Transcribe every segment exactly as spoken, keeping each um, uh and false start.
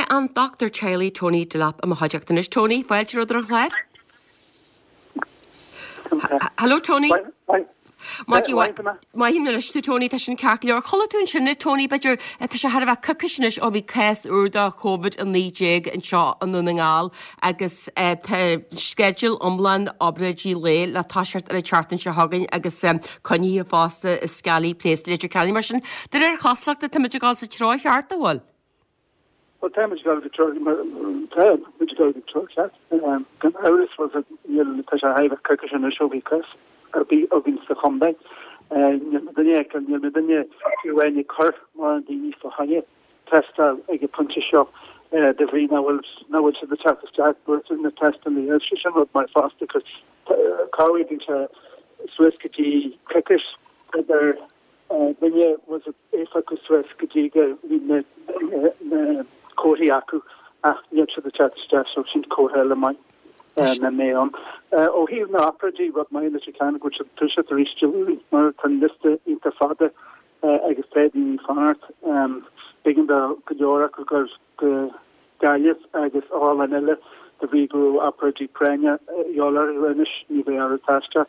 an Doctor Charlie Tony Delap am Hajactanis. Tony, fáilte rud ar chléir? Hello, Tony. Má hína leis tú Tony tá sin ceartlaí ar chola tún sinna Tony beidir tá sé harh cucisinis ó bhí cés úrda COVID an níéig an seo an na ngáil agus schedule omlan obradí le le táisiart ar a chartan se hagann agus coní a fásta is scalí pléis leidir ceanní mar sin. Dar ar chaslaachta tá muidir gáil sa troi cheart a bhil? Well, time is going to try. Time which is going to try. Um, gan Iris was a year Tasha Hive Kirkish and show because or be against the combat. And the neck and the Medina, you when you curve more the for high test. I get punch a shop. The Vrina will now it's the chapter start, but in the test and the illustration of my fast because Carly did a Swiss Kaji Kirkish. There, when you was a focus Swiss Kaji in the Cody Aku, ah, near to the chat staff, so she's Kohela mine, and then they on. Oh, he's not opera, G, what mine that you can, which is Trisha, the Reach Jewelry, Marathon Lista, Interfather, I guess, Teddy, Fanart, um, big in the Kajora, because the Gaius, I guess, all and Ella, the Vigo, Opera, G, Prenya, Yola, Renish, Nivea, Tasha.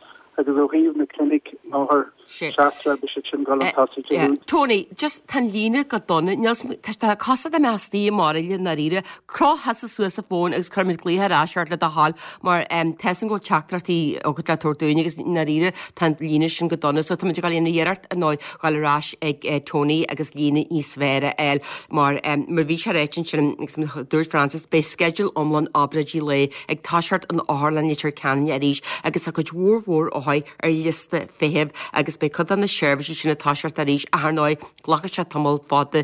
In the clinic, no her chapter, Bishop Chingal, Tony, just tan lína go donna, Nils, tá casa de meastí Marilyn na ríre, Cro has a Swiss phone, agus Kermit Glee had ashard at the hall, mar um testing go chapterty, Okata Tortunis na ríre, tan lína sin go donna, so Tamigal in the year, and no, gal rash egg Tony, agus lína í svere el, mar um Mervisha Rechin, Dirt Francis, by schedule omlan Abraji lay, ag tashard an Arlan Nature Canyon Rish, agus a coach war war ar liste fehib agus be cud an na seirbhísí sinna táisiart a rís a th nói ghlacha se tamil fáda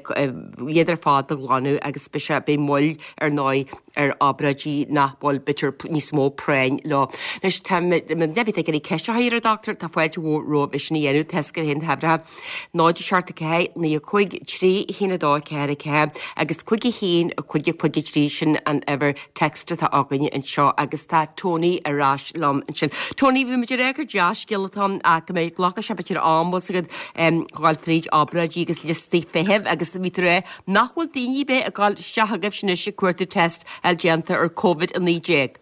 iadidir fáda glanú agus be se be muil ar nói ar abradí nachbol bitir níos mó prein lá. Nes nebit ag í ceiste haíar a doctor tá fáilte rob is sinna dhéanú tesca hin hebra náidir seart a cé ní a chuig trí hína dá ceir a cé agus chuigi hín a chuige chuige trí sin an ever texta tá aganine an seo agus tá Tony arás lom an sin. Tony bhí muidir éair Josh Gilliton a go méid ghlacha se bitir ámbal sa go gáil tríd abradí agus listí fehib agus ví ré nachhfuil daoine be a gáil seathagah sinna se cuairta test algéanta ar COVID an níéig.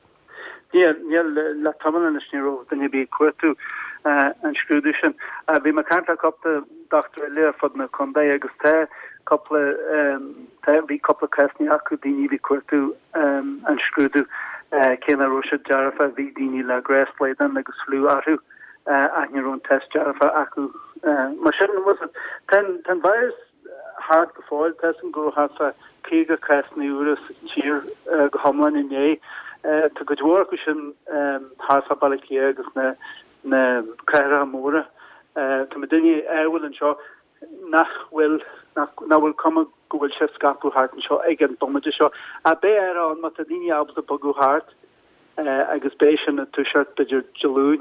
Yeah, yeah, la taman is níró den be cuairtú an scrúdú sin. Bhí mar canta copta Doctor Lear fod na condé agus té couple bhí couple castní acu daoine bhí cuairtú an scrúdú. Céna Rosa Jarafa bhí daoine le Grasslaidan agus fliú athú aithnearún test Jarafa acu. Mar sin was it ten ten virus hard go fáil test an go hafa cíga castní úras tír go homlan in é tá go dúir go sin hafa bailí agus na na creire móra tá me duine éhfuil an seo nachhfuil nachhfuil cum go bhfuil se scapú hart an seo ag an domide seo a bé ar an mat a daine abda bagú hart agus bé sin a tuisiart beidir gelún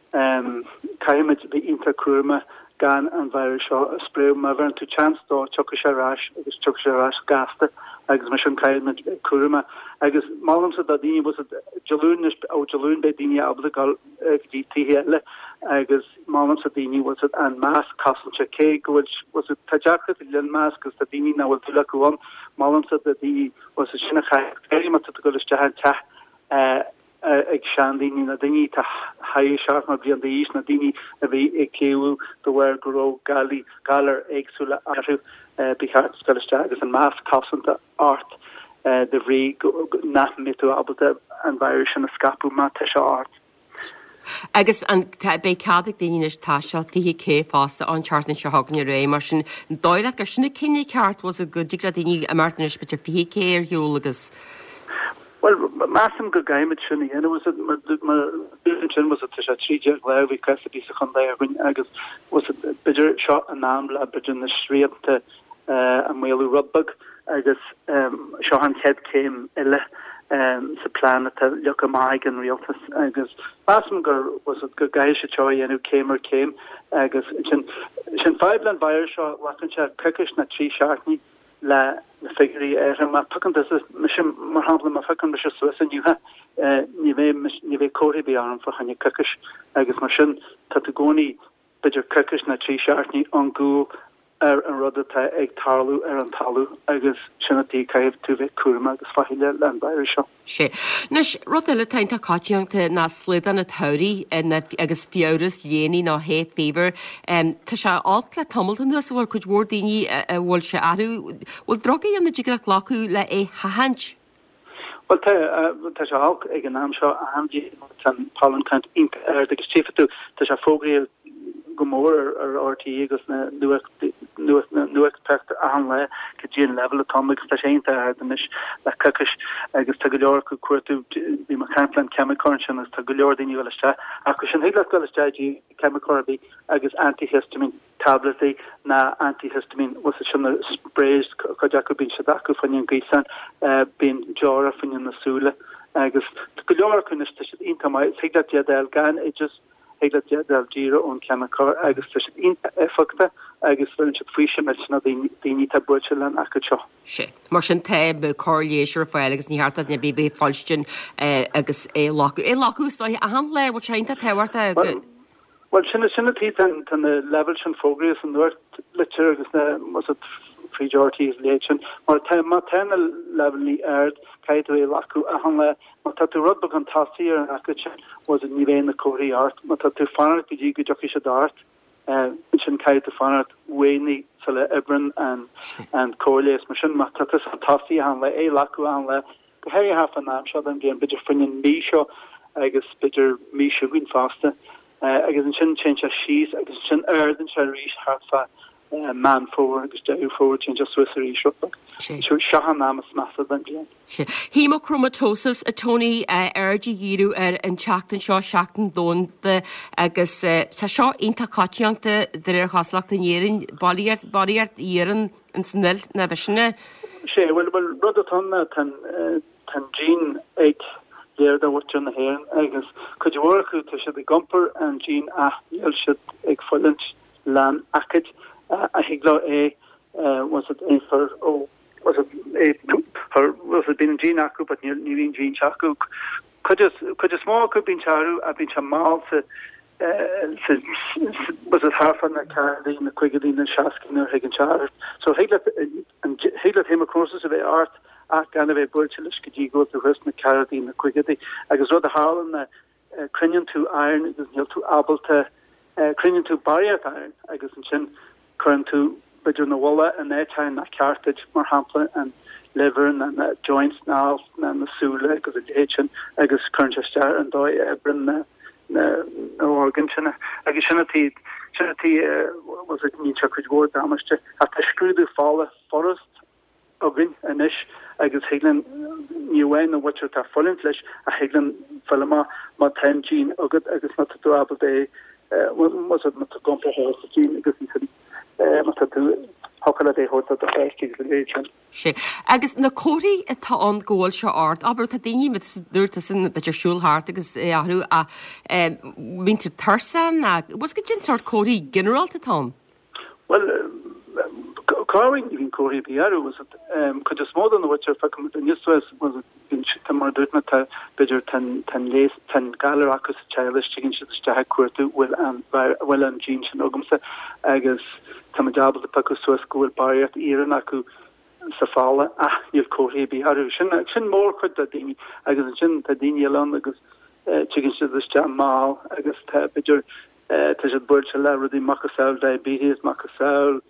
caiimiid bhí intracrúma gan an bhair seo a spréú ma bhar an tú chancedó tucha se rás agus tucha se rás gasta agus mar sin caiimiid cuama agus málam sa a daine was gelún ó gelún be daine abda gal dí tíhéile agus málam sa daine was an más casanse cé gohfuil was tajacha le más gus a daine na bhfuil tuile goháin málam sa a daine was a sinna chaí mat go iste te ag seandíine na daine tá haí seach mar blian díos na daine a bhí ag céú do bhar goró galí galar agsúla airú bíart scoiliste agus an más casanta art de bhrí nach mitú abalta an bhair sin na scapú má te se art. Agus an bé cadig daine tá seo fihí cé fásta an chartan se hagan ré mar sin dóilead gur sinna cinenne ceart was a go digra daine a martanis bitir fihí cé ar heolagus. Well, massam go gaiimiid sinna and it was a sin was a tisha tríide le bhí cresabí sa chundé agus was a bidir seo an námla a bidir na sríanta a méú rubbag agus seo an head céim ile sa planeta lecha maig an rialtas agus massam gur was a go gaiis se teo enú céim ar céim agus sin sin feiblan bhair seo lachan se cucis na trí seaachní le na figurí er ma tukan this is mission mar handle ma fakan mis Swiss and you ha ni ve ni ve cori be arm for hanya kukish agus mar sin tatagoni bidger kukish na trí seaachní an gúil ar an rudata ag tarlú ar an talú agus sinnatí caibh tú bheith cuama agus fahiile le bair seo. sé. Nes rud eile tainta cáteanta ná slidan na tairí agus fiúras léanaí ná hé féver Tá se áit le tamilta nuas bhfuil chuid mór daoine bhfuil se airú bhfuil drogaí an na ddígra glacu le é hahaint. Well te te se hak ag an naam seo a handí tan Parliament ink er de gestíú te se fógréel gomór ar R T E agus na nuexpert an le go dtían level atomic tá sénta ar den is le cucas agus tá go leor go cuairú bhí mar camplan chemical sin agus tá go leor daoine bhfuiliste agus sin héile goileteidí chemicalbí agus antihistamine tabletí na antihistamine was sin sprays chuideacu bín se acu fanin gaisan bín jara fanin nasúla agus go leor chun is inta mai héile diadel gan it just héile diadel gira ón chemical agus inta effecta agus bfuil se fuisi me na daoine tá buirtelan acu seo. sé. Mar sin te be choléisiir fáil agus níharta na bí bé fáilstin agus é lácu é lácúsá a han le bh seinta tehairta Well sinna sinna tí tan tan na level sin fógrias an nuirt litir agus na mas freejorties lechen mar te ma ten levelní erd kaitu é lacu a han le ma tatu rudbe an tasí an acu was it nivé na choí art ma tatu fanart go go joki se dart sin kaitu fanart wéni se le ebren an an choléis mar sin ma tatu tasí han le é lacu an le go he half an am an gé bidr frinin mí seo agus bidr mí win faste. Uh, agus an sin change a shees agus sin erden se ríis harfa man fór agus de fór change a Swisserí shoppa. Sehan namas massa den blian. Hemochromatosis a Tony erdi yiru er an chachtan seo seachtan don de agus sa seo inta cáteanta de er chaslacht an yerin bodiart bodiart yerin an snel na bishne. Sé well well brother tan tan tan jean ag Léir da wat na héan agus could you work to se de gomper an jean a el si ag follent lan akid a higlo é was it é for oh was it é her was it been jean aku but ni ni jean chaku could just could just small could been charu a been chamal se was it half an cardi na quigadine and shaskin or higgin char so higlet and higlet him across of art a gan bheith buirtelis go dtí go ris na caradí na cuigadí agus rud a hálan na crinnean tú iron agus níl tú abalta crinnean tú bariad iron agus an sin chuann tú beidir na walla an étain na cartage mar hapla an liver na na joints ná na nasúla agus a déin agus chuintear an dóid ebrin na na organ sinna agus sinna tí sinna tí was it ní chuid góir dámaiste a tá scrúdú fála forest agin anish agus heglen niwein wat ta fallen flesh a heglen fallma ma ten gene agad agus mat to able day was it mat gomper gene agus mat hakala day hot the first sé agus na choí atá an ggóil se art aber tá daoine mit dúirta sin beidir siúlthart agus ahrú a víte tarsan a was go gin sort choí generalta tá? Well Carring even Corey Piero was it um could just more than what you're fucking with the news was was it in Chitamar Dutma ta bidger ten ten lace ten galerakus childish chicken shit to ha kurtu will and well and jeans and ogumsa agus tamajab the paku so school bar at iranaku safala ah you've Corey Piero shin shin more could that dini agus shin tadini along agus chicken shit this jam mal agus ta bidger uh ta should bird chala rudi makasal diabetes makasal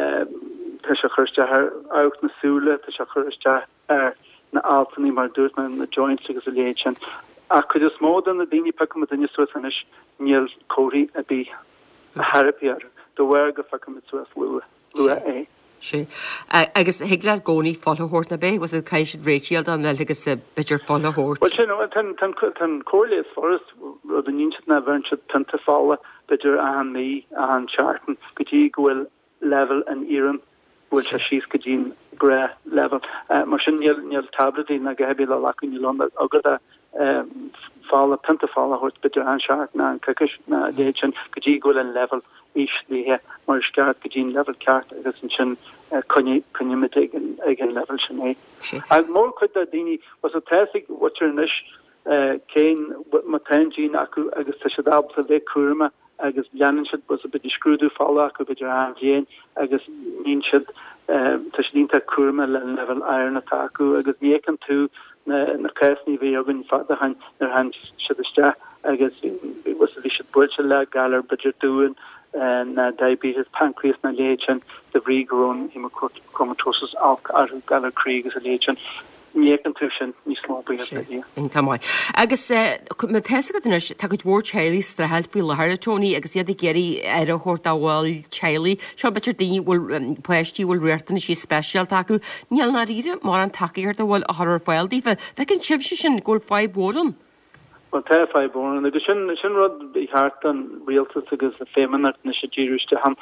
Tá se chuirte haar out nasúle, tá se chuirte ar na altaní mar dúirt me na joints agus a léin. A chud is mód an na daoine pe mit in Swiss níl choí a bí a Harpiar do bhar go fa mit Swiss lu lu é. sé agus heagla gcónaí fallthóirt na bé was a caiisiid réitial an legus a bitir fallthóirt. Well sin tan tan tan choirléis forest rud an níse na bhaintse tanta fála bitir an mí an chartan gotí gohfuil level an Iran which a she's kajin gra level uh, mar sin niel niel tabletí na gabi la lakun London agada um falla penta falla hort bitter an shark na kakish na déchen kaji go an level ishli he mar skart kajin level cart agus sin kunni kunni mit again again level sin ag more could that dini was a tasig what your nish uh kain matanjin aku agus tashadab sa de kurma agus leanan siad was a bit scrúdú fála go beidir an bhéin agus nín siad tá dínta cuama le level air na taú agus nícan tú na na céisní bhí agan fada hain ar han siiste agus was bhí siad builte le galar beidir dúin na diabetes pancreas na léin de bhrígurún hemochromatosis alc ar galar crí agus a léin. Nían tú sin ní slópa Támáid. Agus me te go tá go bhór Chalí stra helpí lethir Tony agus iad géirí ar a chót bhil Chalí seo betir daoine bhfuil poisttí bhfuil riirtain sí special acu níall na riire mar an takeíart a bhfuil a fáildíh bheith an chimse sin ggóil fáid bódan. Well te fai born agus sin sin rod i hart an realtas agus a fémanart na sé dúiste ham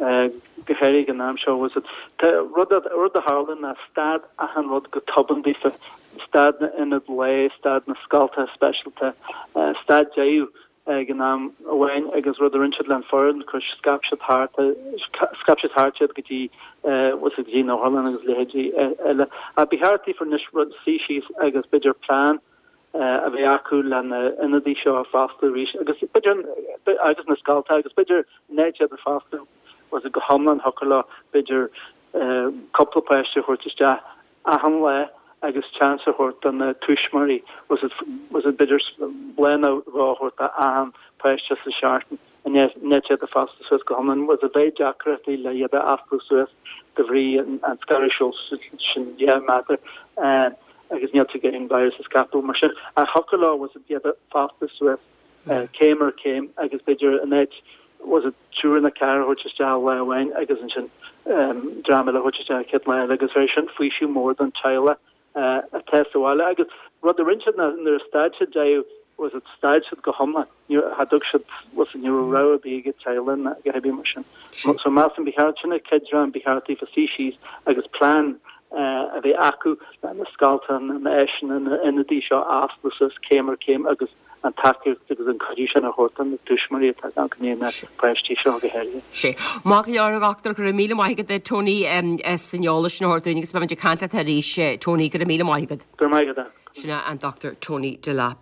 gehérig an naam show was it rud rud a Harlan na stad a han rod go toban difa stad in het lei stad na skalta specialte stad jau gan naam awein agus rud Richardland foreign crush scapshot hart scapshot hart geti was it Gina Harlan agus leji a biharti for nish rud species agus bidger plan a bheit acu le inadí seo a fásta ríis agus agus na scalta agus beidir néide a fásta was a go hamlan hola beidir copplepéiste chuirteiste a ham le agus chance hort an tuismarí was it was it beidir blena rá horta an péiste sa seaartan a néide a fásta suas go hamlan was a beit jacratí le iad afú suas de bhrí an scarisol sin yeah matter and agus ní to getting virus escapo mar sin a holá was it the fastest Swift came or came agus beidir an edge was it true in the car which is le wein agus an sin drama which is kit le agus very sin fuisiú more than chile a test while agus rud the rinch na in their stage day was it stage go homla you had was a new row be get child in that heavy mission so mass and behar kids around beharti for species agus plan a bheit acu le na scaltan an éisian in dí seo aslas céimar céim agus an takeir agus an choí sin a hortan na tuismarí an gnéna preistí seo go héir. sé. Má lear achtar gur míle maigad de Tony sinneála sin hortúnig gus beidir canta a ríis Tony gur míle maigad. Gur maigad. Sinna an Doctor Tony de la